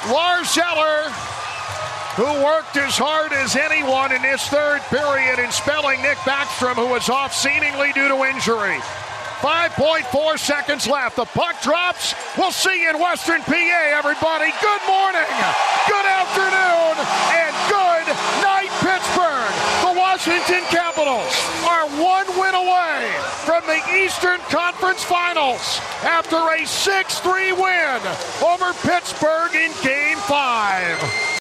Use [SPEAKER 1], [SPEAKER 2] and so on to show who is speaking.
[SPEAKER 1] Lars Eller, who worked as hard as anyone in this third period in spelling Nick Backstrom, who was off seemingly due to injury. 5.4 seconds left. The puck drops. We'll see you in Western PA, everybody. Good morning, good afternoon, and good night, Pittsburgh. The Washington Capitals are one win away from the Eastern Conference Finals after a 6-3 win over Pittsburgh in Game 5.